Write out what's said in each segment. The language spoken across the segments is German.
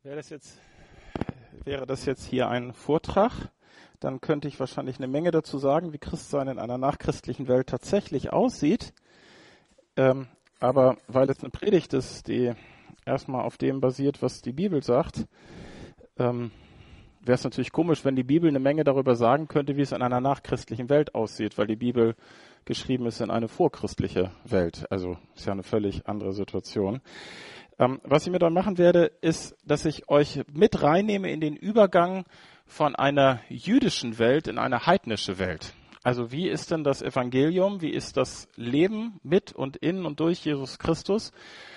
Wäre das jetzt hier ein Vortrag, dann könnte ich wahrscheinlich eine Menge dazu sagen, wie Christsein in einer nachchristlichen Welt tatsächlich aussieht. Aber weil es eine Predigt ist, die erstmal auf dem basiert, was die Bibel sagt, wäre es natürlich komisch, wenn die Bibel eine Menge darüber sagen könnte, wie es in einer nachchristlichen Welt aussieht, weil die Bibel geschrieben ist in eine vorchristliche Welt. Also ist ja eine völlig andere Situation. Was ich mir dann machen werde, ist, dass ich euch mit reinnehme in den Übergang von einer jüdischen Welt in eine heidnische Welt. Also wie ist denn das Evangelium, wie ist das Leben mit und in und durch Jesus Christus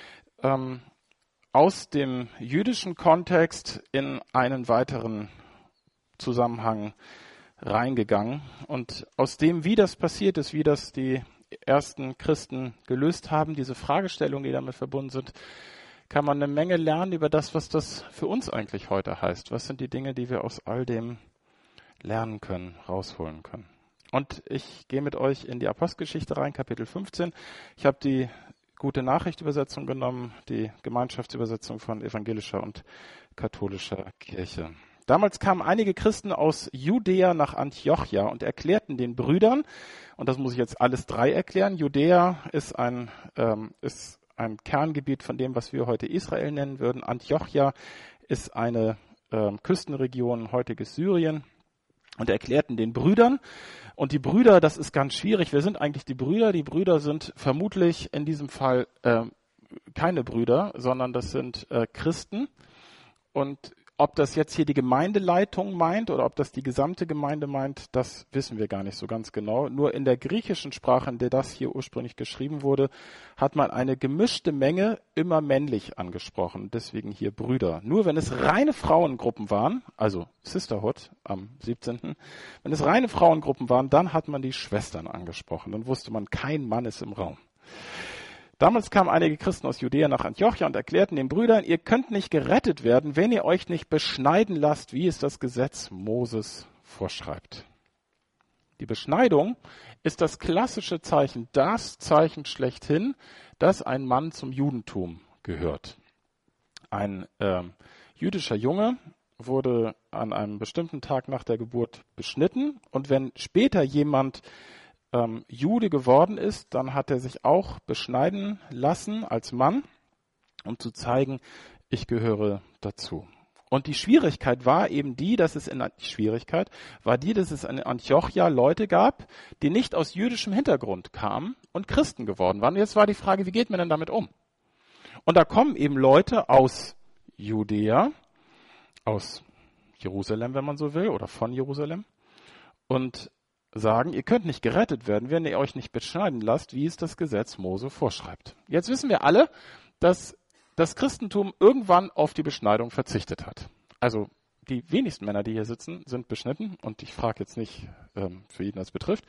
aus dem jüdischen Kontext in einen weiteren Zusammenhang reingegangen. Und aus dem, wie das passiert ist, wie das die ersten Christen gelöst haben, diese Fragestellungen, die damit verbunden sind, kann man eine Menge lernen über das, was das für uns eigentlich heute heißt. Was sind die Dinge, die wir aus all dem lernen können, rausholen können? Und ich gehe mit euch in die Apostelgeschichte rein, Kapitel 15. Ich habe die Gute Nachricht Übersetzung genommen, die Gemeinschaftsübersetzung von evangelischer und katholischer Kirche. Damals kamen einige Christen aus Judäa nach Antiochia und erklärten den Brüdern, und das muss ich jetzt alles drei erklären, Judäa ist ein Kerngebiet von dem, was wir heute Israel nennen würden. Antiochia ist eine Küstenregion, heutiges Syrien, und erklärten den Brüdern. Und die Brüder, das ist ganz schwierig. Wer sind eigentlich die Brüder? Die Brüder sind vermutlich in diesem Fall keine Brüder, sondern das sind Christen. Und ob das jetzt hier die Gemeindeleitung meint oder ob das die gesamte Gemeinde meint, das wissen wir gar nicht so ganz genau. Nur in der griechischen Sprache, in der das hier ursprünglich geschrieben wurde, hat man eine gemischte Menge immer männlich angesprochen. Deswegen hier Brüder. Nur wenn es reine Frauengruppen waren, also Sisterhood am 17., wenn es reine Frauengruppen waren, dann hat man die Schwestern angesprochen. Dann wusste man, kein Mann ist im Raum. Damals kamen einige Christen aus Judäa nach Antiochia und erklärten den Brüdern, ihr könnt nicht gerettet werden, wenn ihr euch nicht beschneiden lasst, wie es das Gesetz Moses vorschreibt. Die Beschneidung ist das klassische Zeichen, das Zeichen schlechthin, dass ein Mann zum Judentum gehört. Ein jüdischer Junge wurde an einem bestimmten Tag nach der Geburt beschnitten, und wenn später jemand Jude geworden ist, dann hat er sich auch beschneiden lassen als Mann, um zu zeigen, ich gehöre dazu. Und die Schwierigkeit war eben die, dass es in Antiochia Leute gab, die nicht aus jüdischem Hintergrund kamen und Christen geworden waren. Und jetzt war die Frage, wie geht man denn damit um? Und da kommen eben Leute aus Judäa, aus Jerusalem, wenn man so will, oder von Jerusalem, und sagen, ihr könnt nicht gerettet werden, wenn ihr euch nicht beschneiden lasst, wie es das Gesetz Mose vorschreibt. Jetzt wissen wir alle, dass das Christentum irgendwann auf die Beschneidung verzichtet hat. Also die wenigsten Männer, die hier sitzen, sind beschnitten, und ich frage jetzt nicht, für jeden das betrifft.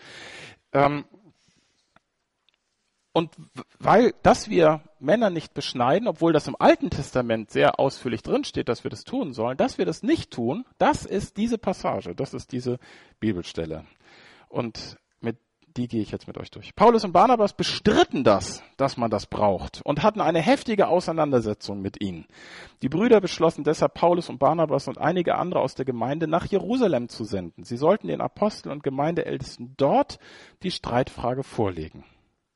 Und weil, dass wir Männer nicht beschneiden, obwohl das im Alten Testament sehr ausführlich drinsteht, dass wir das tun sollen, dass wir das nicht tun, das ist diese Passage, das ist diese Bibelstelle. Und die gehe ich jetzt mit euch durch. Paulus und Barnabas bestritten das, dass man das braucht, und hatten eine heftige Auseinandersetzung mit ihnen. Die Brüder beschlossen deshalb, Paulus und Barnabas und einige andere aus der Gemeinde nach Jerusalem zu senden. Sie sollten den Aposteln und Gemeindeältesten dort die Streitfrage vorlegen.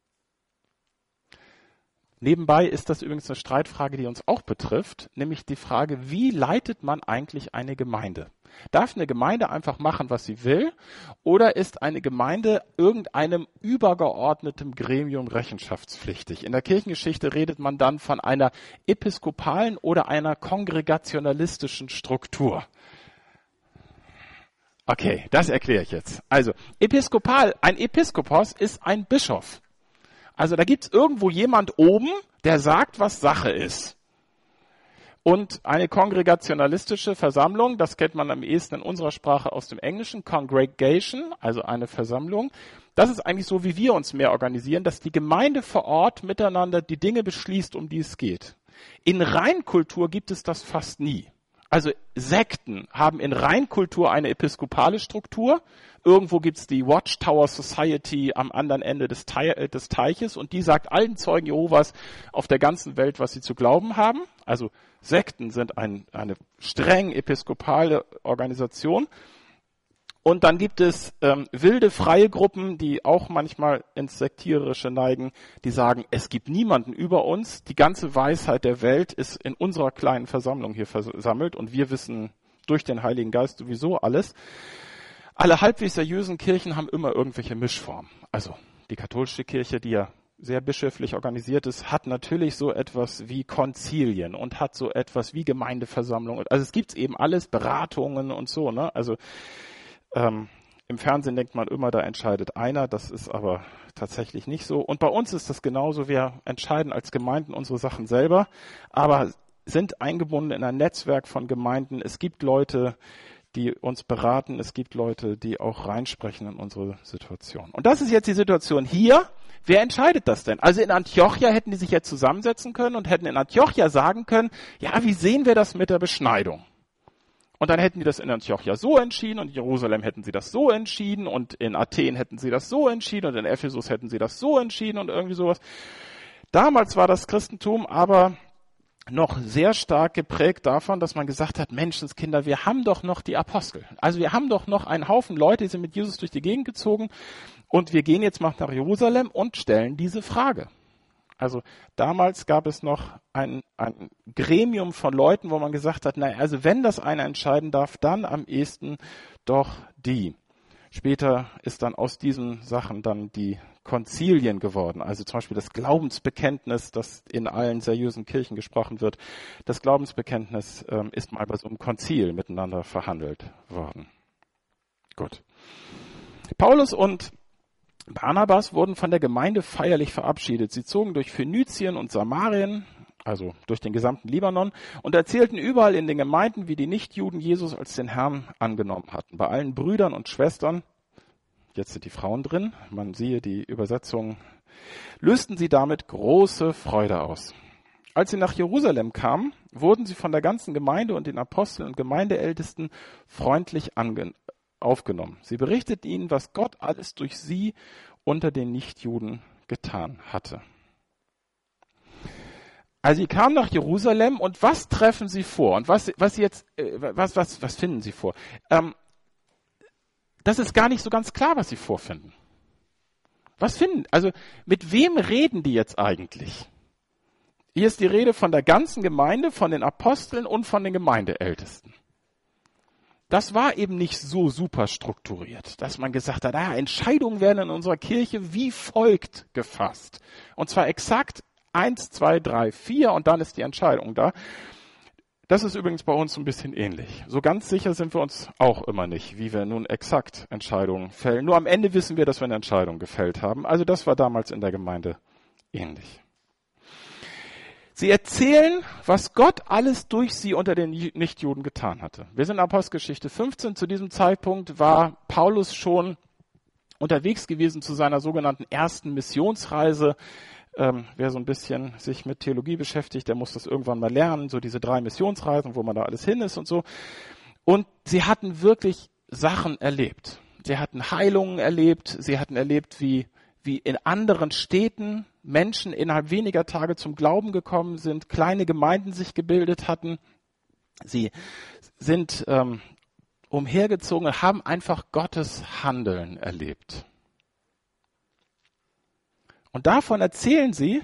Nebenbei ist das übrigens eine Streitfrage, die uns auch betrifft, nämlich die Frage, wie leitet man eigentlich eine Gemeinde? Darf eine Gemeinde einfach machen, was sie will, oder ist eine Gemeinde irgendeinem übergeordneten Gremium rechenschaftspflichtig? In der Kirchengeschichte redet man dann von einer episkopalen oder einer kongregationalistischen Struktur. Okay, das erkläre ich jetzt. Also, ein Episkopos ist ein Bischof. Also da gibt's irgendwo jemand oben, der sagt, was Sache ist. Und eine kongregationalistische Versammlung, das kennt man am ehesten in unserer Sprache aus dem Englischen, Congregation, also eine Versammlung. Das ist eigentlich so, wie wir uns mehr organisieren, dass die Gemeinde vor Ort miteinander die Dinge beschließt, um die es geht. In Reinkultur gibt es das fast nie. Also Sekten haben in Reinkultur eine episkopale Struktur. Irgendwo gibt's die Watchtower Society am anderen Ende des Teiches und die sagt allen Zeugen Jehovas auf der ganzen Welt, was sie zu glauben haben. Also Sekten sind eine streng episkopale Organisation. Und dann gibt es wilde, freie Gruppen, die auch manchmal ins Sektiererische neigen, die sagen, es gibt niemanden über uns, die ganze Weisheit der Welt ist in unserer kleinen Versammlung hier versammelt und wir wissen durch den Heiligen Geist sowieso alles. Alle halbwegs seriösen Kirchen haben immer irgendwelche Mischformen. Also die katholische Kirche, die ja sehr bischöflich organisiert ist, hat natürlich so etwas wie Konzilien und hat so etwas wie Gemeindeversammlungen. Also es gibt eben alles, Beratungen und so, ne? Also im Fernsehen denkt man immer, da entscheidet einer, das ist aber tatsächlich nicht so. Und bei uns ist das genauso, wir entscheiden als Gemeinden unsere Sachen selber, aber sind eingebunden in ein Netzwerk von Gemeinden. Es gibt Leute, die uns beraten, es gibt Leute, die auch reinsprechen in unsere Situation. Und das ist jetzt die Situation hier. Wer entscheidet das denn? Also in Antiochia hätten die sich jetzt zusammensetzen können und hätten in Antiochia sagen können, ja, wie sehen wir das mit der Beschneidung? Und dann hätten die das in Antiochia so entschieden und in Jerusalem hätten sie das so entschieden und in Athen hätten sie das so entschieden und in Ephesus hätten sie das so entschieden und irgendwie sowas. Damals war das Christentum aber noch sehr stark geprägt davon, dass man gesagt hat, Menschenskinder, wir haben doch noch die Apostel. Also wir haben doch noch einen Haufen Leute, die sind mit Jesus durch die Gegend gezogen und wir gehen jetzt mal nach Jerusalem und stellen diese Frage. Also damals gab es noch ein Gremium von Leuten, wo man gesagt hat, naja, also wenn das einer entscheiden darf, dann am ehesten doch die. Später ist dann aus diesen Sachen dann die Konzilien geworden. Also zum Beispiel das Glaubensbekenntnis, das in allen seriösen Kirchen gesprochen wird. Das Glaubensbekenntnis ist mal bei so einem Konzil miteinander verhandelt worden. Gut. Paulus und Barnabas wurden von der Gemeinde feierlich verabschiedet. Sie zogen durch Phönizien und Samarien, also durch den gesamten Libanon, und erzählten überall in den Gemeinden, wie die Nichtjuden Jesus als den Herrn angenommen hatten. Bei allen Brüdern und Schwestern, jetzt sind die Frauen drin, man siehe die Übersetzung, lösten sie damit große Freude aus. Als sie nach Jerusalem kamen, wurden sie von der ganzen Gemeinde und den Aposteln und Gemeindeältesten freundlich aufgenommen. Sie berichteten ihnen, was Gott alles durch sie unter den Nichtjuden getan hatte. Also sie kamen nach Jerusalem und was treffen sie vor? Und was finden sie vor? Das ist gar nicht so ganz klar, was sie vorfinden. Also mit wem reden die jetzt eigentlich? Hier ist die Rede von der ganzen Gemeinde, von den Aposteln und von den Gemeindeältesten. Das war eben nicht so super strukturiert, dass man gesagt hat, Entscheidungen werden in unserer Kirche wie folgt gefasst. Und zwar exakt 1, 2, 3, 4 und dann ist die Entscheidung da. Das ist übrigens bei uns ein bisschen ähnlich. So ganz sicher sind wir uns auch immer nicht, wie wir nun exakt Entscheidungen fällen. Nur am Ende wissen wir, dass wir eine Entscheidung gefällt haben. Also das war damals in der Gemeinde ähnlich. Sie erzählen, was Gott alles durch sie unter den Nichtjuden getan hatte. Wir sind in Apostelgeschichte 15. Zu diesem Zeitpunkt war Paulus schon unterwegs gewesen zu seiner sogenannten ersten Missionsreise. Wer so ein bisschen sich mit Theologie beschäftigt, der muss das irgendwann mal lernen. So diese 3 Missionsreisen, wo man da alles hin ist und so. Und sie hatten wirklich Sachen erlebt. Sie hatten Heilungen erlebt. Sie hatten erlebt, wie in anderen Städten Menschen innerhalb weniger Tage zum Glauben gekommen sind, kleine Gemeinden sich gebildet hatten. Sie sind umhergezogen und haben einfach Gottes Handeln erlebt. Und davon erzählen sie,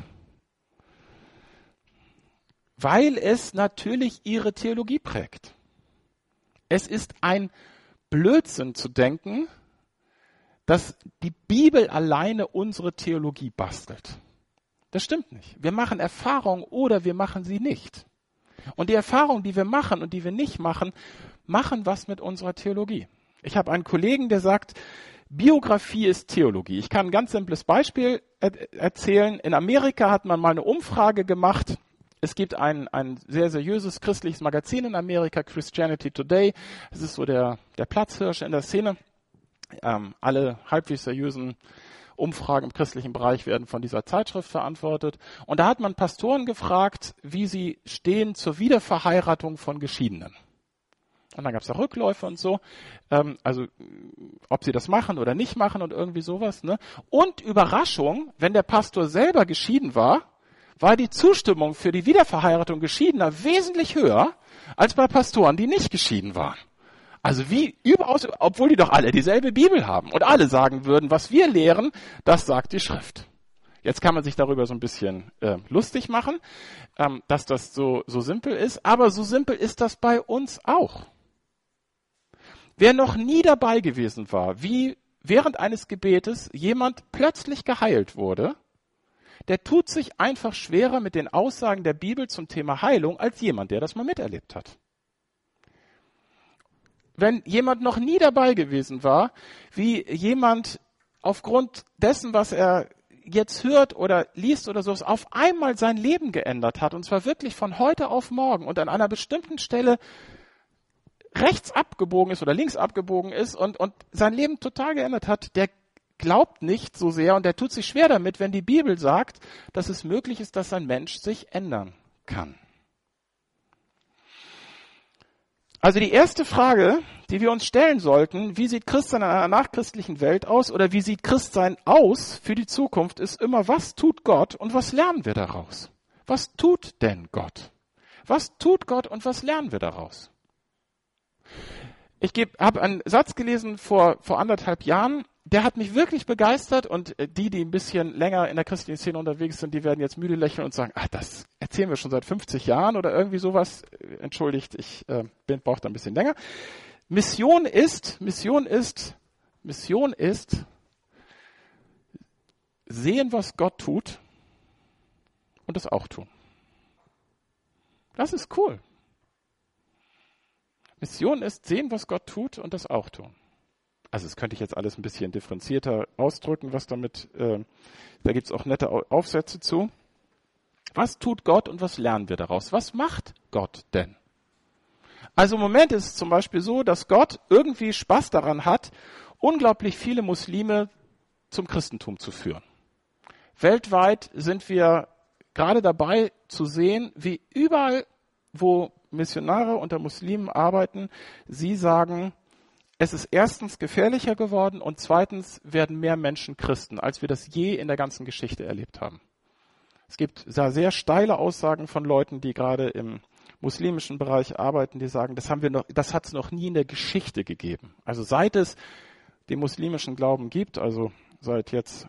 weil es natürlich ihre Theologie prägt. Es ist ein Blödsinn zu denken, dass die Bibel alleine unsere Theologie bastelt. Das stimmt nicht. Wir machen Erfahrungen oder wir machen sie nicht. Und die Erfahrungen, die wir machen und die wir nicht machen, machen was mit unserer Theologie. Ich habe einen Kollegen, der sagt, Biografie ist Theologie. Ich kann ein ganz simples Beispiel erzählen. In Amerika hat man mal eine Umfrage gemacht. Es gibt ein sehr seriöses christliches Magazin in Amerika, Christianity Today. Es ist so der Platzhirsch in der Szene. Alle halbwegs seriösen Umfragen im christlichen Bereich werden von dieser Zeitschrift verantwortet. Und da hat man Pastoren gefragt, wie sie stehen zur Wiederverheiratung von Geschiedenen. Und dann gab es da Rückläufe und so. Also ob sie das machen oder nicht machen und irgendwie sowas. Ne? Und Überraschung, wenn der Pastor selber geschieden war, war die Zustimmung für die Wiederverheiratung Geschiedener wesentlich höher als bei Pastoren, die nicht geschieden waren. Also wie überaus, obwohl die doch alle dieselbe Bibel haben und alle sagen würden, was wir lehren, das sagt die Schrift. Jetzt kann man sich darüber so ein bisschen lustig machen, dass das so simpel ist, aber so simpel ist das bei uns auch. Wer noch nie dabei gewesen war, wie während eines Gebetes jemand plötzlich geheilt wurde, der tut sich einfach schwerer mit den Aussagen der Bibel zum Thema Heilung als jemand, der das mal miterlebt hat. Wenn jemand noch nie dabei gewesen war, wie jemand aufgrund dessen, was er jetzt hört oder liest oder so, auf einmal sein Leben geändert hat, und zwar wirklich von heute auf morgen und an einer bestimmten Stelle rechts abgebogen ist oder links abgebogen ist und sein Leben total geändert hat, der glaubt nicht so sehr und der tut sich schwer damit, wenn die Bibel sagt, dass es möglich ist, dass ein Mensch sich ändern kann. Also die erste Frage, die wir uns stellen sollten, wie sieht Christsein in einer nachchristlichen Welt aus oder wie sieht Christsein aus für die Zukunft, ist immer, was tut Gott und was lernen wir daraus? Was tut denn Gott? Was tut Gott und was lernen wir daraus? Ich habe einen Satz gelesen vor 1,5 Jahren, der hat mich wirklich begeistert und die ein bisschen länger in der christlichen Szene unterwegs sind, die werden jetzt müde lächeln und sagen, das erzählen wir schon seit 50 Jahren oder irgendwie sowas. Entschuldigt, ich brauche da ein bisschen länger. Mission ist sehen, was Gott tut und es auch tun. Das ist cool. Mission ist sehen, was Gott tut und das auch tun. Also das könnte ich jetzt alles ein bisschen differenzierter ausdrücken, was damit, da gibt es auch nette Aufsätze zu. Was tut Gott und was lernen wir daraus? Was macht Gott denn? Also im Moment ist es zum Beispiel so, dass Gott irgendwie Spaß daran hat, unglaublich viele Muslime zum Christentum zu führen. Weltweit sind wir gerade dabei zu sehen, wie überall, wo Missionare unter Muslimen arbeiten, sie sagen, es ist erstens gefährlicher geworden und zweitens werden mehr Menschen Christen, als wir das je in der ganzen Geschichte erlebt haben. Es gibt sehr steile Aussagen von Leuten, die gerade im muslimischen Bereich arbeiten, die sagen, das hat es noch nie in der Geschichte gegeben. Also seit es den muslimischen Glauben gibt, also seit jetzt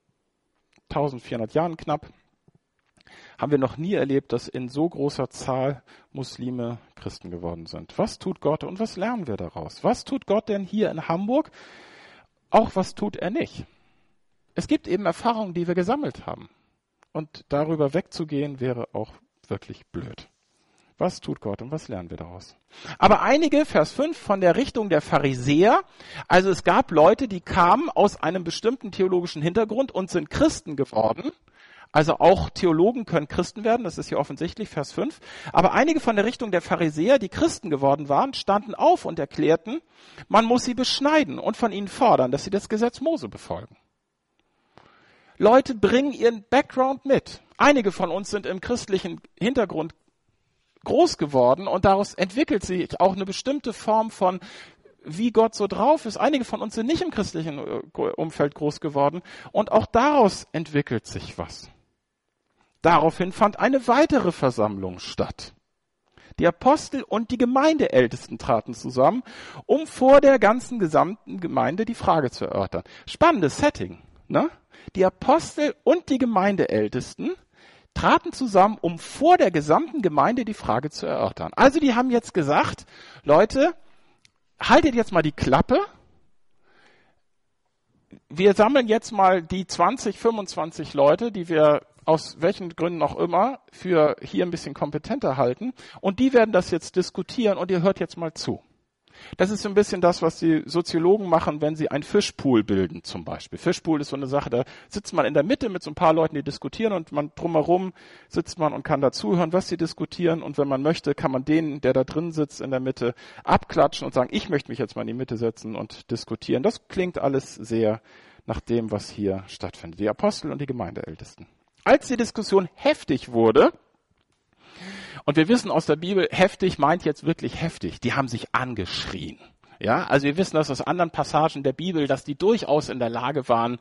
1400 Jahren knapp, haben wir noch nie erlebt, dass in so großer Zahl Muslime Christen geworden sind. Was tut Gott und was lernen wir daraus? Was tut Gott denn hier in Hamburg? Auch was tut er nicht? Es gibt eben Erfahrungen, die wir gesammelt haben. Und darüber wegzugehen, wäre auch wirklich blöd. Was tut Gott und was lernen wir daraus? Aber einige, Vers 5, von der Richtung der Pharisäer, also es gab Leute, die kamen aus einem bestimmten theologischen Hintergrund und sind Christen geworden. Also auch Theologen können Christen werden, das ist hier offensichtlich, Vers 5. Aber einige von der Richtung der Pharisäer, die Christen geworden waren, standen auf und erklärten, man muss sie beschneiden und von ihnen fordern, dass sie das Gesetz Mose befolgen. Leute bringen ihren Background mit. Einige von uns sind im christlichen Hintergrund groß geworden und daraus entwickelt sich auch eine bestimmte Form von, wie Gott so drauf ist. Einige von uns sind nicht im christlichen Umfeld groß geworden und auch daraus entwickelt sich was. Daraufhin fand eine weitere Versammlung statt. Die Apostel und die Gemeindeältesten traten zusammen, um vor der ganzen gesamten Gemeinde die Frage zu erörtern. Spannendes Setting, ne? Die Apostel und die Gemeindeältesten traten zusammen, um vor der gesamten Gemeinde die Frage zu erörtern. Also die haben jetzt gesagt, Leute, haltet jetzt mal die Klappe. Wir sammeln jetzt mal die 20, 25 Leute, die wir aus welchen Gründen auch immer für hier ein bisschen kompetenter halten. Und die werden das jetzt diskutieren und ihr hört jetzt mal zu. Das ist so ein bisschen das, was die Soziologen machen, wenn sie ein Fischpool bilden zum Beispiel. Fischpool ist so eine Sache, da sitzt man in der Mitte mit so ein paar Leuten, die diskutieren und man drumherum sitzt man und kann dazuhören, was sie diskutieren. Und wenn man möchte, kann man den, der da drin sitzt in der Mitte, abklatschen und sagen, ich möchte mich jetzt mal in die Mitte setzen und diskutieren. Das klingt alles sehr nach dem, was hier stattfindet. Die Apostel und die Gemeindeältesten. Als die Diskussion heftig wurde Und wir wissen aus der Bibel, heftig meint jetzt wirklich heftig. Die haben sich angeschrien. Ja, also wir wissen das aus anderen Passagen der Bibel, dass die durchaus in der Lage waren,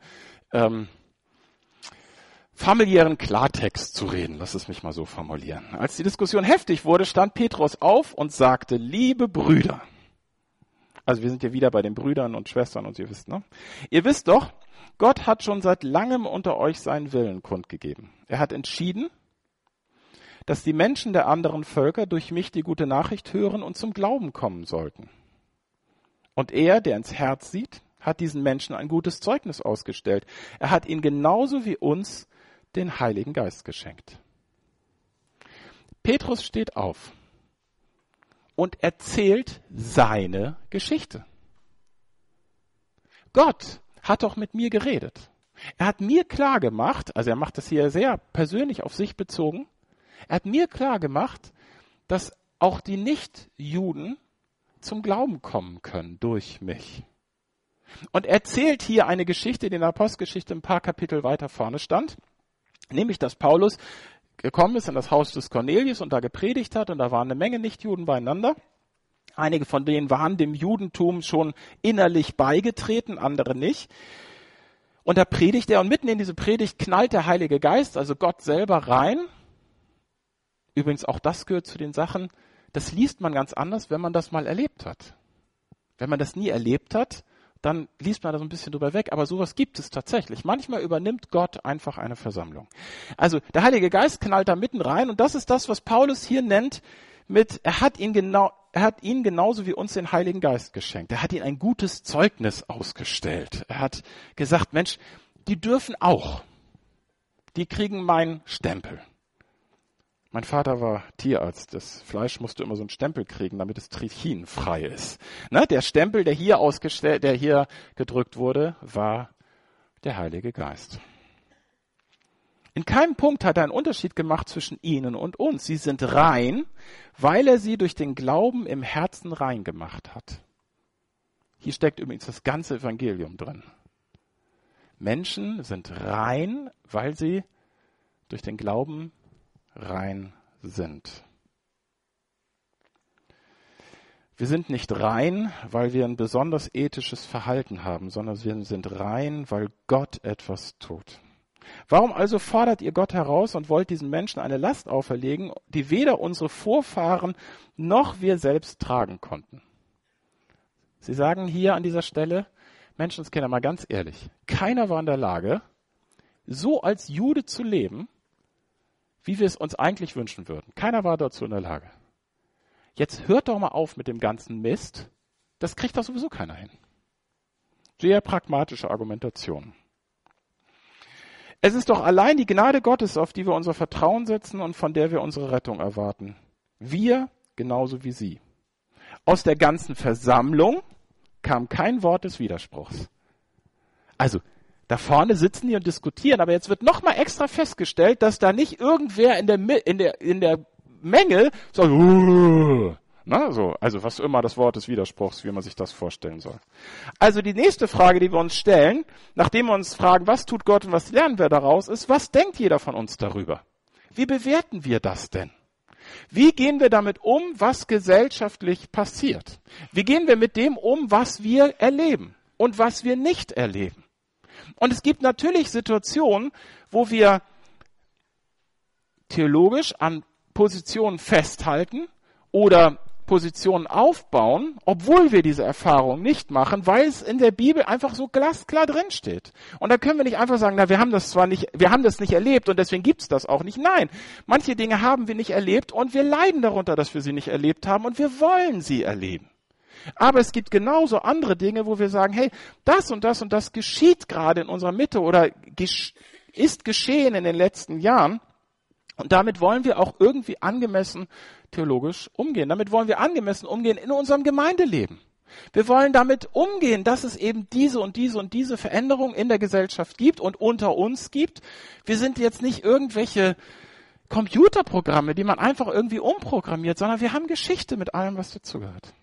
familiären Klartext zu reden. Lass es mich mal so formulieren. Als die Diskussion heftig wurde, stand Petrus auf und sagte, liebe Brüder. Also wir sind ja wieder bei den Brüdern und Schwestern und ihr wisst, ne? Ihr wisst doch, Gott hat schon seit langem unter euch seinen Willen kundgegeben. Er hat entschieden, dass die Menschen der anderen Völker durch mich die gute Nachricht hören und zum Glauben kommen sollten. Und er, der ins Herz sieht, hat diesen Menschen ein gutes Zeugnis ausgestellt. Er hat ihnen genauso wie uns den Heiligen Geist geschenkt. Petrus steht auf und erzählt seine Geschichte. Gott hat doch mit mir geredet. Er hat mir klar gemacht, also er macht das hier sehr persönlich auf sich bezogen, er hat mir klar gemacht, dass auch die Nichtjuden zum Glauben kommen können durch mich. Und er erzählt hier eine Geschichte, die in der Apostelgeschichte ein paar Kapitel weiter vorne stand, nämlich, dass Paulus gekommen ist in das Haus des Cornelius und da gepredigt hat und da waren eine Menge Nichtjuden beieinander. Einige von denen waren dem Judentum schon innerlich beigetreten, andere nicht. Und da predigt er und mitten in diese Predigt knallt der Heilige Geist, also Gott selber rein. Übrigens auch das gehört zu den Sachen, das liest man ganz anders, wenn man das mal erlebt hat. Wenn man das nie erlebt hat, dann liest man da so ein bisschen drüber weg, aber sowas gibt es tatsächlich. Manchmal übernimmt Gott einfach eine Versammlung. Also der Heilige Geist knallt da mitten rein und das ist das, was Paulus hier nennt mit, er hat ihnen genauso wie uns den Heiligen Geist geschenkt. Er hat ihnen ein gutes Zeugnis ausgestellt. Er hat gesagt, Mensch, die dürfen auch. Die kriegen meinen Stempel. Mein Vater war Tierarzt. Das Fleisch musste immer so einen Stempel kriegen, damit es trichinfrei ist. Ne? Der Stempel, der hier gedrückt wurde, war der Heilige Geist. In keinem Punkt hat er einen Unterschied gemacht zwischen ihnen und uns. Sie sind rein, weil er sie durch den Glauben im Herzen rein gemacht hat. Hier steckt übrigens das ganze Evangelium drin. Menschen sind rein, weil sie durch den Glauben rein sind. Wir sind nicht rein, weil wir ein besonders ethisches Verhalten haben, sondern wir sind rein, weil Gott etwas tut. Warum also fordert ihr Gott heraus und wollt diesen Menschen eine Last auferlegen, die weder unsere Vorfahren noch wir selbst tragen konnten? Sie sagen hier an dieser Stelle, Menschenskinder, mal ganz ehrlich, keiner war in der Lage, so als Jude zu leben, wie wir es uns eigentlich wünschen würden. Keiner war dazu in der Lage. Jetzt hört doch mal auf mit dem ganzen Mist. Das kriegt doch sowieso keiner hin. Sehr pragmatische Argumentation. Es ist doch allein die Gnade Gottes, auf die wir unser Vertrauen setzen und von der wir unsere Rettung erwarten. Wir genauso wie sie. Aus der ganzen Versammlung kam kein Wort des Widerspruchs. Also, da vorne sitzen die und diskutieren, aber jetzt wird nochmal extra festgestellt, dass da nicht irgendwer in der Menge sagt, na, so, also was immer das Wort des Widerspruchs, wie man sich das vorstellen soll. Also die nächste Frage, die wir uns stellen, nachdem wir uns fragen, was tut Gott und was lernen wir daraus, ist, was denkt jeder von uns darüber? Wie bewerten wir das denn? Wie gehen wir damit um, was gesellschaftlich passiert? Wie gehen wir mit dem um, was wir erleben und was wir nicht erleben? Und es gibt natürlich Situationen, wo wir theologisch an Positionen festhalten oder Positionen aufbauen, obwohl wir diese Erfahrung nicht machen, weil es in der Bibel einfach so glasklar drinsteht. Und da können wir nicht einfach sagen, na, wir haben das nicht erlebt und deswegen gibt's das auch nicht. Nein, manche Dinge haben wir nicht erlebt und wir leiden darunter, dass wir sie nicht erlebt haben und wir wollen sie erleben. Aber es gibt genauso andere Dinge, wo wir sagen, hey, das und das geschieht gerade in unserer Mitte oder ist geschehen in den letzten Jahren. Und damit wollen wir auch irgendwie angemessen theologisch umgehen. Damit wollen wir angemessen umgehen in unserem Gemeindeleben. Wir wollen damit umgehen, dass es eben diese und diese Veränderung in der Gesellschaft gibt und unter uns gibt. Wir sind jetzt nicht irgendwelche Computerprogramme, die man einfach irgendwie umprogrammiert, sondern wir haben Geschichte mit allem, was dazugehört.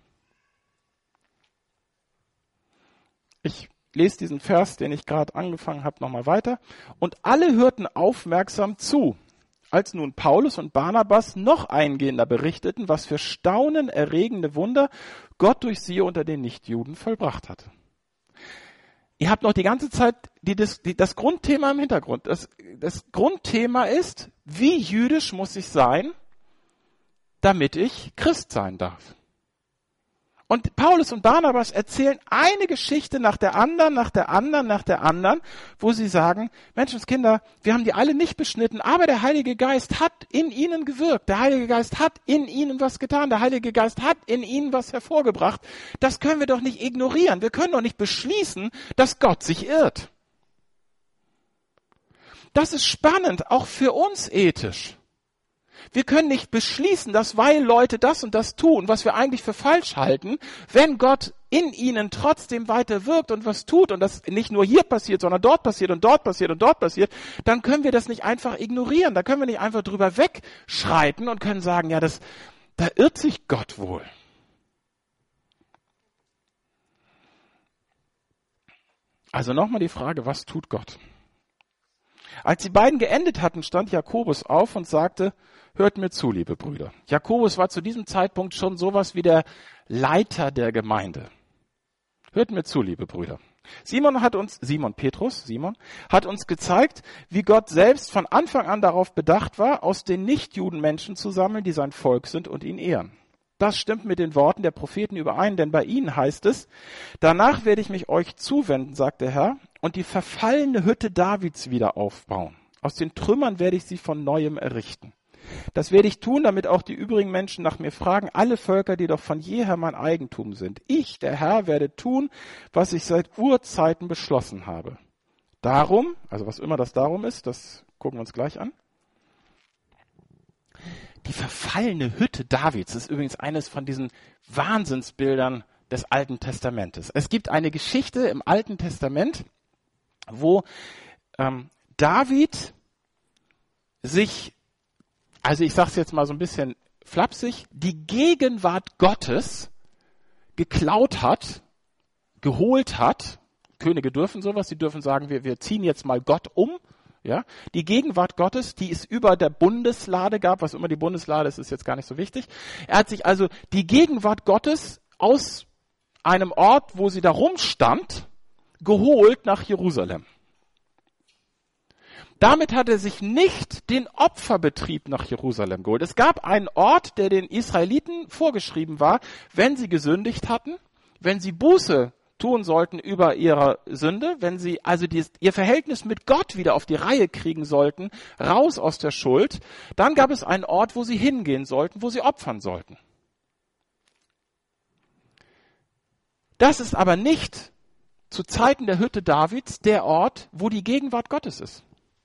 Ich lese diesen Vers, den ich gerade angefangen habe, nochmal weiter. Und alle hörten aufmerksam zu. als nun Paulus und Barnabas noch eingehender berichteten, was für staunenerregende Wunder Gott durch sie unter den Nichtjuden vollbracht hatte. Ihr habt noch die ganze Zeit das Grundthema im Hintergrund. Das Grundthema ist, wie jüdisch muss ich sein, damit ich Christ sein darf. Und Paulus und Barnabas erzählen eine Geschichte nach der anderen, wo sie sagen, Menschenskinder, wir haben die alle nicht beschnitten, aber der Heilige Geist hat in ihnen gewirkt. Der Heilige Geist hat in ihnen was getan. Der Heilige Geist hat in ihnen was hervorgebracht. Das können wir doch nicht ignorieren. Wir können doch nicht beschließen, dass Gott sich irrt. Das ist spannend, auch für uns ethisch. Wir können nicht beschließen, dass weil Leute das und das tun, was wir eigentlich für falsch halten, wenn Gott in ihnen trotzdem weiter wirkt und was tut und das nicht nur hier passiert, sondern dort passiert und dort passiert und dort passiert, dann können wir das nicht einfach ignorieren. Da können wir nicht einfach drüber wegschreiten und können sagen, ja, da irrt sich Gott wohl. Also nochmal die Frage, was tut Gott? Als die beiden geendet hatten, stand Jakobus auf und sagte, hört mir zu, liebe Brüder. Jakobus war zu diesem Zeitpunkt schon sowas wie der Leiter der Gemeinde. Hört mir zu, liebe Brüder. Simon hat uns gezeigt, wie Gott selbst von Anfang an darauf bedacht war, aus den Nichtjuden Menschen zu sammeln, die sein Volk sind und ihn ehren. Das stimmt mit den Worten der Propheten überein, denn bei ihnen heißt es, danach werde ich mich euch zuwenden, sagt der Herr, und die verfallene Hütte Davids wieder aufbauen. Aus den Trümmern werde ich sie von Neuem errichten. Das werde ich tun, damit auch die übrigen Menschen nach mir fragen, alle Völker, die doch von jeher mein Eigentum sind. Ich, der Herr, werde tun, was ich seit Urzeiten beschlossen habe. Darum, also was immer das darum ist, das gucken wir uns gleich an. Die verfallene Hütte Davids ist übrigens eines von diesen Wahnsinnsbildern des Alten Testamentes. Es gibt eine Geschichte im Alten Testament, wo David sich, also ich sage es jetzt mal so ein bisschen flapsig, die Gegenwart Gottes geklaut hat, geholt hat. Könige dürfen sowas, sie dürfen sagen, wir ziehen jetzt mal Gott um. Ja, die Gegenwart Gottes, die es über der Bundeslade gab, was immer die Bundeslade ist, ist jetzt gar nicht so wichtig. Er hat sich also die Gegenwart Gottes aus einem Ort, wo sie da rumstand, geholt nach Jerusalem. Damit hat er sich nicht den Opferbetrieb nach Jerusalem geholt. Es gab einen Ort, der den Israeliten vorgeschrieben war, wenn sie gesündigt hatten, wenn sie Buße tun sollten über ihre Sünde, wenn sie also ihr Verhältnis mit Gott wieder auf die Reihe kriegen sollten, raus aus der Schuld, dann gab es einen Ort, wo sie hingehen sollten, wo sie opfern sollten. Das ist aber nicht zu Zeiten der Hütte Davids der Ort, wo die Gegenwart Gottes ist.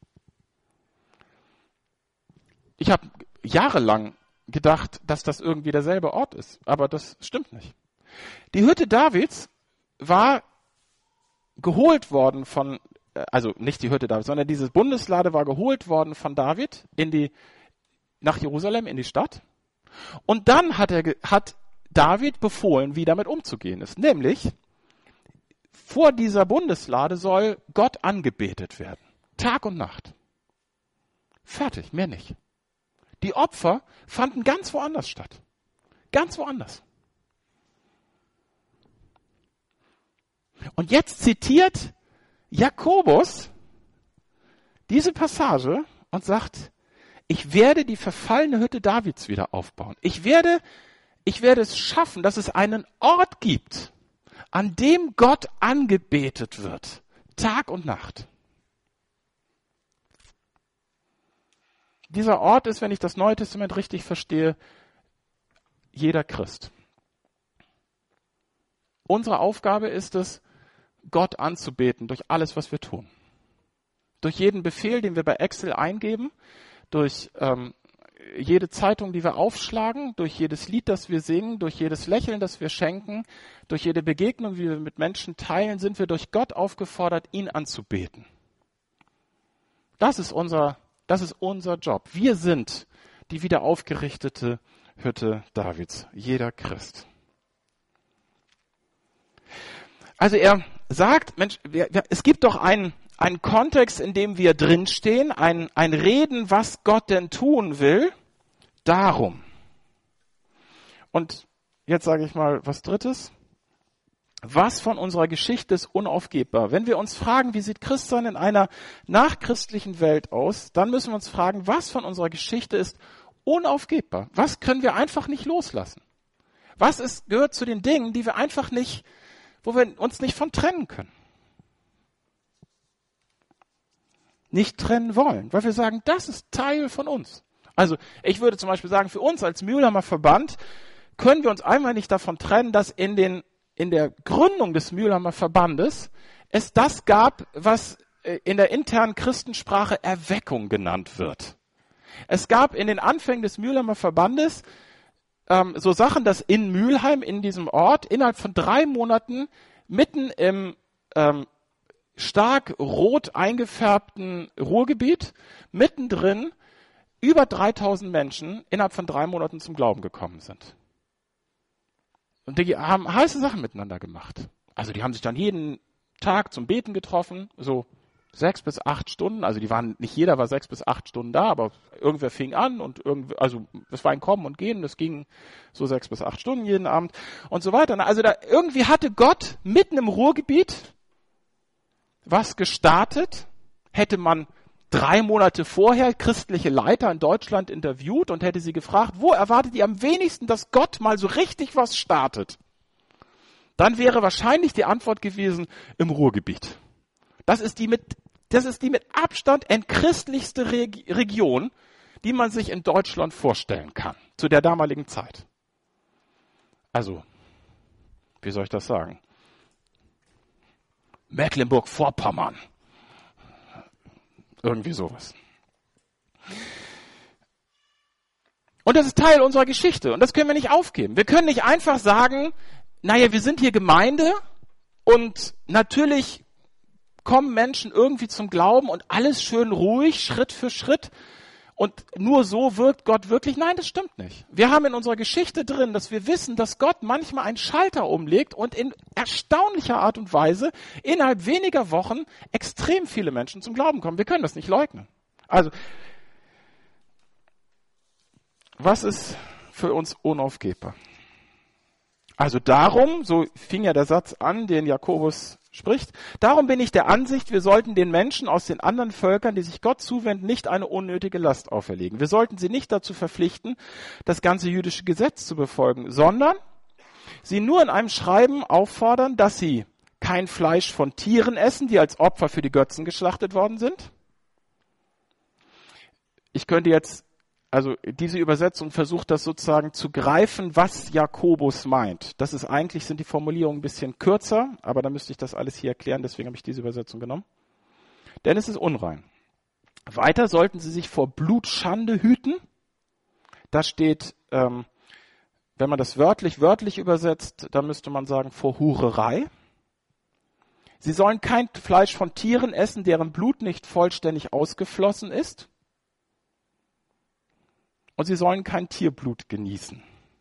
Ich habe jahrelang gedacht, dass das irgendwie derselbe Ort ist, aber das stimmt nicht. Die Hütte Davids war geholt worden also nicht die Hütte Davids, sondern diese Bundeslade war geholt worden von David nach Jerusalem in die Stadt. Und dann hat David befohlen, wie damit umzugehen ist. Nämlich, vor dieser Bundeslade soll Gott angebetet werden. Tag und Nacht. Fertig, mehr nicht. Die Opfer fanden ganz woanders statt. Ganz woanders. Und jetzt zitiert Jakobus diese Passage und sagt, ich werde die verfallene Hütte Davids wieder aufbauen. Ich werde es schaffen, dass es einen Ort gibt, an dem Gott angebetet wird, Tag und Nacht. Dieser Ort ist, wenn ich das Neue Testament richtig verstehe, jeder Christ. Unsere Aufgabe ist es, Gott anzubeten durch alles, was wir tun. Durch jeden Befehl, den wir bei Excel eingeben, durch jede Zeitung, die wir aufschlagen, durch jedes Lied, das wir singen, durch jedes Lächeln, das wir schenken, durch jede Begegnung, die wir mit Menschen teilen, sind wir durch Gott aufgefordert, ihn anzubeten. Das ist unser Job. Wir sind die wieder aufgerichtete Hütte Davids, jeder Christ. Also er sagt, Mensch, es gibt doch einen einen Kontext, in dem wir drinstehen, ein Reden, was Gott denn tun will, darum. Und jetzt sage ich mal was Drittes. Was von unserer Geschichte ist unaufgebbar? Wenn wir uns fragen, wie sieht Christsein in einer nachchristlichen Welt aus, dann müssen wir uns fragen, was von unserer Geschichte ist unaufgebbar? Was können wir einfach nicht loslassen? Gehört zu den Dingen, die wir einfach nicht, wo wir uns nicht von trennen können? Nicht trennen wollen, weil wir sagen, das ist Teil von uns. Also ich würde zum Beispiel sagen, für uns als Mülheimer Verband können wir uns einmal nicht davon trennen, dass in der Gründung des Mülheimer Verbandes es das gab, was in der internen Christensprache Erweckung genannt wird. Es gab in den Anfängen des Mülheimer Verbandes so Sachen, dass in Mülheim, in diesem Ort, innerhalb von 3 Monaten mitten im stark rot eingefärbten Ruhrgebiet, mittendrin über 3000 Menschen innerhalb von 3 Monaten zum Glauben gekommen sind. Und die haben heiße Sachen miteinander gemacht. Also die haben sich dann jeden Tag zum Beten getroffen, so 6 bis 8 Stunden. Also nicht jeder war 6 bis 8 Stunden da, aber irgendwer fing an und also es war ein Kommen und Gehen, das ging so 6 bis 8 Stunden jeden Abend und so weiter. Also irgendwie hatte Gott mitten im Ruhrgebiet was gestartet, hätte man 3 Monate vorher christliche Leiter in Deutschland interviewt und hätte sie gefragt, wo erwartet ihr am wenigsten, dass Gott mal so richtig was startet? Dann wäre wahrscheinlich die Antwort gewesen, im Ruhrgebiet. Das ist die mit Abstand entchristlichste Region, die man sich in Deutschland vorstellen kann, zu der damaligen Zeit. Also, wie soll ich das sagen? Mecklenburg-Vorpommern. Irgendwie sowas. Und das ist Teil unserer Geschichte und das können wir nicht aufgeben. Wir können nicht einfach sagen, naja, wir sind hier Gemeinde und natürlich kommen Menschen irgendwie zum Glauben und alles schön ruhig, Schritt für Schritt und nur so wirkt Gott wirklich. Nein, das stimmt nicht. Wir haben in unserer Geschichte drin, dass wir wissen, dass Gott manchmal einen Schalter umlegt und in erstaunlicher Art und Weise innerhalb weniger Wochen extrem viele Menschen zum Glauben kommen. Wir können das nicht leugnen. Also, was ist für uns unaufgebbar? Also darum, so fing ja der Satz an, den Jakobus spricht, darum bin ich der Ansicht, wir sollten den Menschen aus den anderen Völkern, die sich Gott zuwenden, nicht eine unnötige Last auferlegen. Wir sollten sie nicht dazu verpflichten, das ganze jüdische Gesetz zu befolgen, sondern sie nur in einem Schreiben auffordern, dass sie kein Fleisch von Tieren essen, die als Opfer für die Götzen geschlachtet worden sind. Ich könnte jetzt, also diese Übersetzung versucht das sozusagen zu greifen, was Jakobus meint. Sind die Formulierungen ein bisschen kürzer, aber da müsste ich das alles hier erklären, deswegen habe ich diese Übersetzung genommen. Denn es ist unrein. Weiter sollten sie sich vor Blutschande hüten. Da steht, wenn man das wörtlich übersetzt, dann müsste man sagen vor Hurerei. Sie sollen kein Fleisch von Tieren essen, deren Blut nicht vollständig ausgeflossen ist. Und sie sollen kein Tierblut genießen.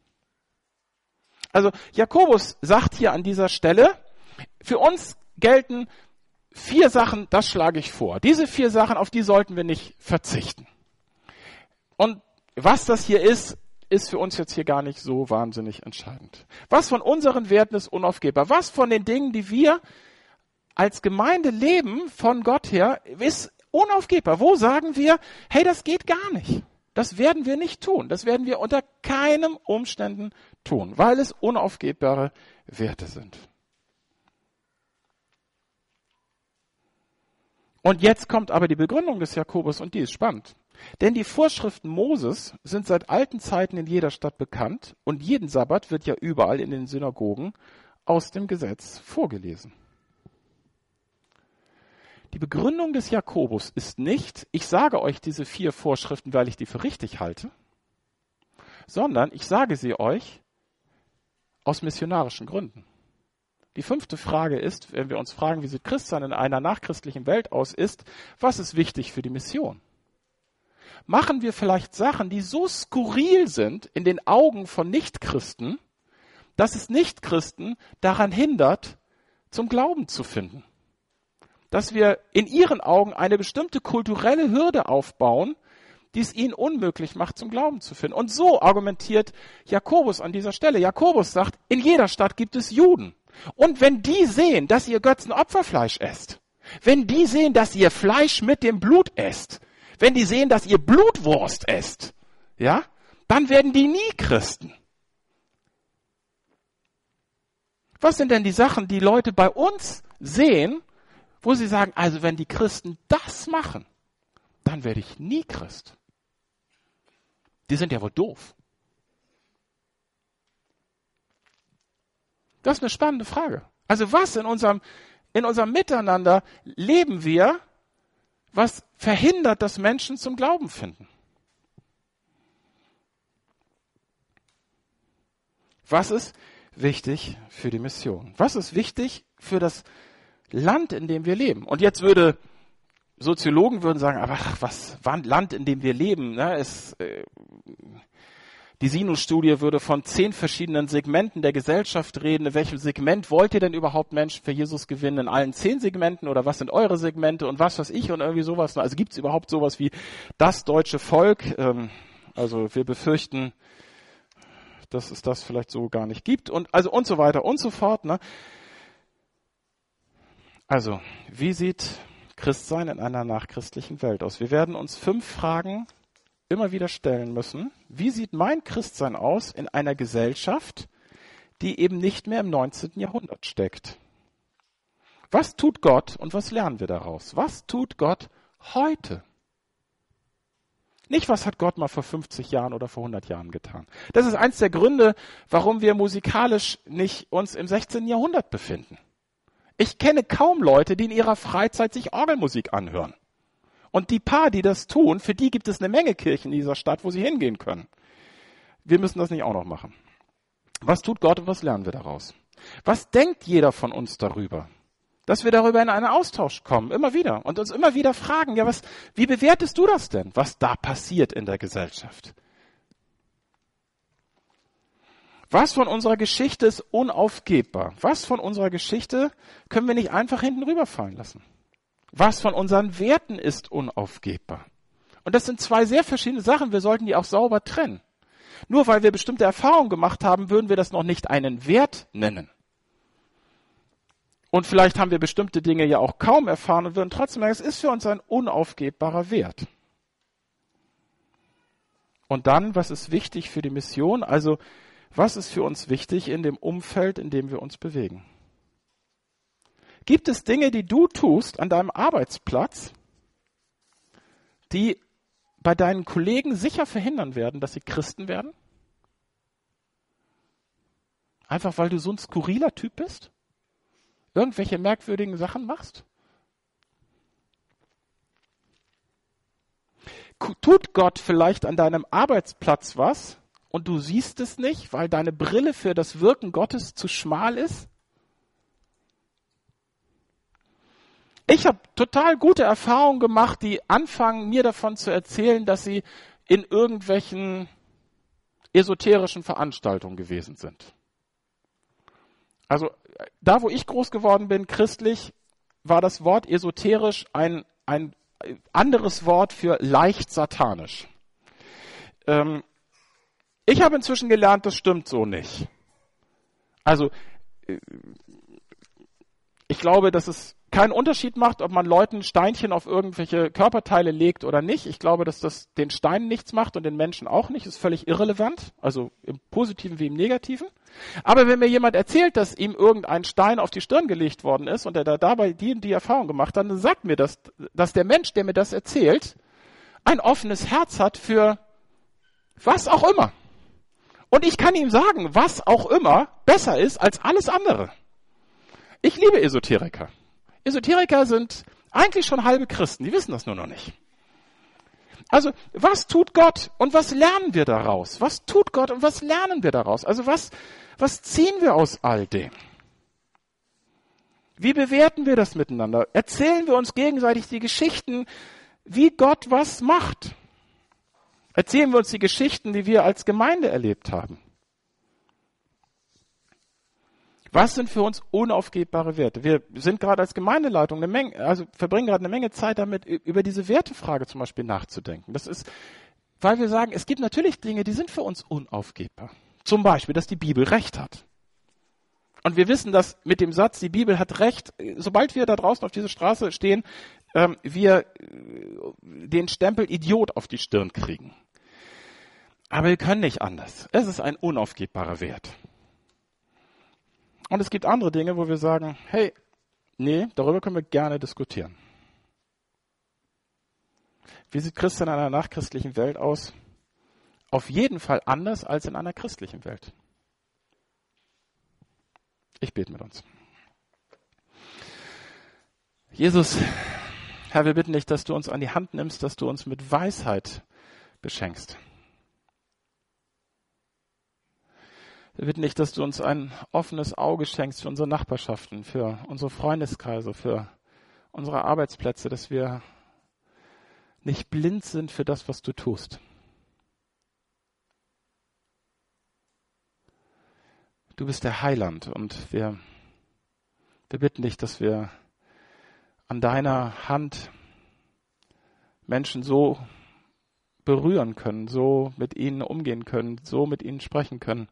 Also Jakobus sagt hier an dieser Stelle, für uns gelten 4 Sachen, das schlage ich vor. Diese 4 Sachen, auf die sollten wir nicht verzichten. Und was das hier ist für uns jetzt hier gar nicht so wahnsinnig entscheidend. Was von unseren Werten ist unaufgebbar? Was von den Dingen, die wir als Gemeinde leben, von Gott her, ist unaufgebbar? Wo sagen wir, hey, das geht gar nicht? Das werden wir nicht tun. Das werden wir unter keinen Umständen tun, weil es unaufgebbare Werte sind. Und jetzt kommt aber die Begründung des Jakobus und die ist spannend. Denn die Vorschriften Moses sind seit alten Zeiten in jeder Stadt bekannt und jeden Sabbat wird ja überall in den Synagogen aus dem Gesetz vorgelesen. Die Begründung des Jakobus ist nicht, ich sage euch diese 4 Vorschriften, weil ich die für richtig halte, sondern ich sage sie euch aus missionarischen Gründen. Die 5. Frage ist, wenn wir uns fragen, wie sieht Christsein in einer nachchristlichen Welt aus, ist, was ist wichtig für die Mission? Machen wir vielleicht Sachen, die so skurril sind in den Augen von Nichtchristen, dass es Nichtchristen daran hindert, zum Glauben zu finden? dass wir in ihren Augen eine bestimmte kulturelle Hürde aufbauen, die es ihnen unmöglich macht, zum Glauben zu finden. Und so argumentiert Jakobus an dieser Stelle. Jakobus sagt, in jeder Stadt gibt es Juden. Und wenn die sehen, dass ihr Götzenopferfleisch esst, wenn die sehen, dass ihr Fleisch mit dem Blut esst, wenn die sehen, dass ihr Blutwurst esst, ja, dann werden die nie Christen. Was sind denn die Sachen, die Leute bei uns sehen, wo sie sagen, also wenn die Christen das machen, dann werde ich nie Christ. Die sind ja wohl doof. Das ist eine spannende Frage. Also was in unserem Miteinander leben wir, was verhindert, dass Menschen zum Glauben finden? Was ist wichtig für die Mission? Was ist wichtig für das Land, in dem wir leben? Und jetzt Soziologen würden sagen, aber was war ein Land, in dem wir leben? Ne? Die Sinus-Studie würde von 10 verschiedenen Segmenten der Gesellschaft reden. In welchem Segment wollt ihr denn überhaupt Menschen für Jesus gewinnen? In allen 10 Segmenten oder was sind eure Segmente und was weiß ich und irgendwie sowas? Also gibt es überhaupt sowas wie das deutsche Volk? Also wir befürchten, dass es das vielleicht so gar nicht gibt und so weiter und so fort. Ne? Also, wie sieht Christsein in einer nachchristlichen Welt aus? Wir werden uns 5 Fragen immer wieder stellen müssen. Wie sieht mein Christsein aus in einer Gesellschaft, die eben nicht mehr im 19. Jahrhundert steckt? Was tut Gott und was lernen wir daraus? Was tut Gott heute? Nicht, was hat Gott mal vor 50 Jahren oder vor 100 Jahren getan. Das ist eins der Gründe, warum wir musikalisch nicht uns im 16. Jahrhundert befinden. Ich kenne kaum Leute, die in ihrer Freizeit sich Orgelmusik anhören. Und die paar, die das tun, für die gibt es eine Menge Kirchen in dieser Stadt, wo sie hingehen können. Wir müssen das nicht auch noch machen. Was tut Gott und was lernen wir daraus? Was denkt jeder von uns darüber? Dass wir darüber in einen Austausch kommen, immer wieder. Und uns immer wieder fragen, ja, wie bewertest du das denn, was da passiert in der Gesellschaft? Was von unserer Geschichte ist unaufgebbar? Was von unserer Geschichte können wir nicht einfach hinten rüberfallen lassen? Was von unseren Werten ist unaufgebbar? Und das sind 2 sehr verschiedene Sachen. Wir sollten die auch sauber trennen. Nur weil wir bestimmte Erfahrungen gemacht haben, würden wir das noch nicht einen Wert nennen. Und vielleicht haben wir bestimmte Dinge ja auch kaum erfahren und würden trotzdem sagen, es ist für uns ein unaufgebbarer Wert. Und dann, was ist wichtig für die Mission? Also, was ist für uns wichtig in dem Umfeld, in dem wir uns bewegen? Gibt es Dinge, die du tust an deinem Arbeitsplatz, die bei deinen Kollegen sicher verhindern werden, dass sie Christen werden? Einfach weil du so ein skurriler Typ bist? Irgendwelche merkwürdigen Sachen machst? Tut Gott vielleicht an deinem Arbeitsplatz was und du siehst es nicht, weil deine Brille für das Wirken Gottes zu schmal ist? Ich habe total gute Erfahrungen gemacht, die anfangen, mir davon zu erzählen, dass sie in irgendwelchen esoterischen Veranstaltungen gewesen sind. Also da, wo ich groß geworden bin, christlich, war das Wort esoterisch ein anderes Wort für leicht satanisch. Ich habe inzwischen gelernt, das stimmt so nicht. Also ich glaube, dass es keinen Unterschied macht, ob man Leuten Steinchen auf irgendwelche Körperteile legt oder nicht. Ich glaube, dass das den Steinen nichts macht und den Menschen auch nicht. Das ist völlig irrelevant, also im Positiven wie im Negativen. Aber wenn mir jemand erzählt, dass ihm irgendein Stein auf die Stirn gelegt worden ist und er da dabei die Erfahrung gemacht hat, dann sagt mir das, dass der Mensch, der mir das erzählt, ein offenes Herz hat für was auch immer. Und ich kann ihm sagen, was auch immer besser ist als alles andere. Ich liebe Esoteriker. Esoteriker sind eigentlich schon halbe Christen, die wissen das nur noch nicht. Also, was tut Gott und was lernen wir daraus? Was tut Gott und was lernen wir daraus? Also, was ziehen wir aus all dem? Wie bewerten wir das miteinander? Erzählen wir uns gegenseitig die Geschichten, wie Gott was macht? Erzählen wir uns die Geschichten, die wir als Gemeinde erlebt haben? Was sind für uns unaufgebbare Werte? Wir sind gerade als Gemeindeleitung verbringen gerade eine Menge Zeit damit, über diese Wertefrage zum Beispiel nachzudenken. Das ist, weil wir sagen, es gibt natürlich Dinge, die sind für uns unaufgebbar. Zum Beispiel, dass die Bibel Recht hat. Und wir wissen, dass mit dem Satz, die Bibel hat Recht, sobald wir da draußen auf dieser Straße stehen, wir den Stempel Idiot auf die Stirn kriegen. Aber wir können nicht anders. Es ist ein unaufgebbarer Wert. Und es gibt andere Dinge, wo wir sagen, hey, nee, darüber können wir gerne diskutieren. Wie sieht Christen in einer nachchristlichen Welt aus? Auf jeden Fall anders als in einer christlichen Welt. Ich bete mit uns. Jesus, Herr, wir bitten dich, dass du uns an die Hand nimmst, dass du uns mit Weisheit beschenkst. Wir bitten dich, dass du uns ein offenes Auge schenkst für unsere Nachbarschaften, für unsere Freundeskreise, für unsere Arbeitsplätze, dass wir nicht blind sind für das, was du tust. Du bist der Heiland und wir bitten dich, dass wir an deiner Hand Menschen so berühren können, so mit ihnen umgehen können, so mit ihnen sprechen können,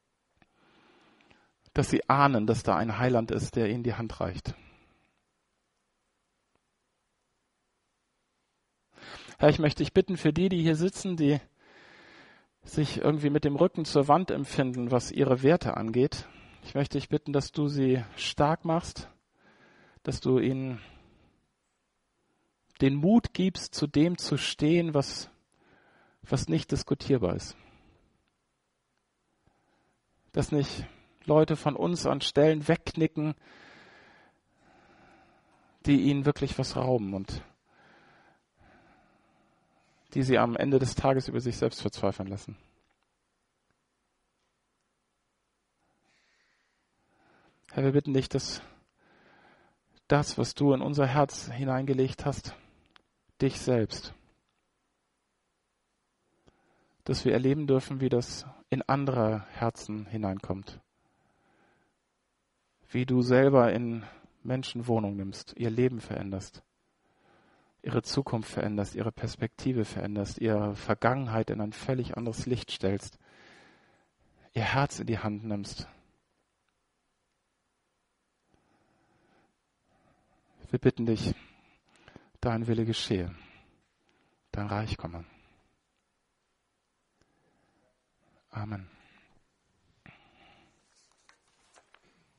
dass sie ahnen, dass da ein Heiland ist, der ihnen die Hand reicht. Herr, ich möchte dich bitten für die hier sitzen, die sich irgendwie mit dem Rücken zur Wand empfinden, was ihre Werte angeht. Ich möchte dich bitten, dass du sie stark machst, dass du ihnen den Mut gibst, zu dem zu stehen, was nicht diskutierbar ist. Dass nicht Leute von uns an Stellen wegknicken, die ihnen wirklich was rauben und die sie am Ende des Tages über sich selbst verzweifeln lassen. Herr, wir bitten dich, dass das, was du in unser Herz hineingelegt hast, dich selbst, dass wir erleben dürfen, wie das in andere Herzen hineinkommt. Wie du selber in Menschen Wohnung nimmst, ihr Leben veränderst, ihre Zukunft veränderst, ihre Perspektive veränderst, ihre Vergangenheit in ein völlig anderes Licht stellst, ihr Herz in die Hand nimmst. Wir bitten dich, dein Wille geschehe, dein Reich komme. Amen.